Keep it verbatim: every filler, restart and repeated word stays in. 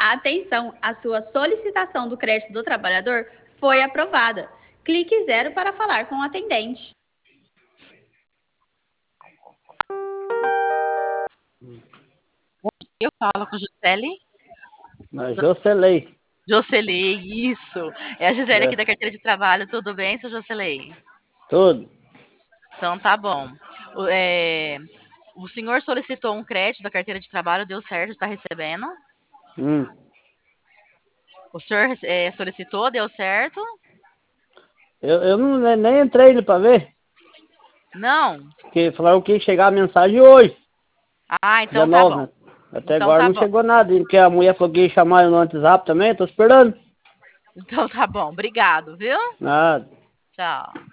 Atenção, a sua solicitação do crédito do trabalhador foi aprovada. Clique zero para falar com o atendente. Eu falo com a Juscelie. Mas Jocelei. Jocelei, isso. É a Gisele É. aqui da carteira de trabalho. Tudo bem, seu Jocelei? Tudo. Então tá bom. O, é, o senhor solicitou um crédito da carteira de trabalho, deu certo, está recebendo? Hum. O senhor é, solicitou, deu certo? Eu, eu não, nem- nem entrei para ver, Não? porque falaram que ia chegar a mensagem hoje, Ah, dia então tá nove, bom. né? Até Então agora tá não bom. chegou nada, porque a mulher falou que ia chamar eu no WhatsApp também, tô esperando. Então tá bom. Obrigado, viu? Nada. Tchau.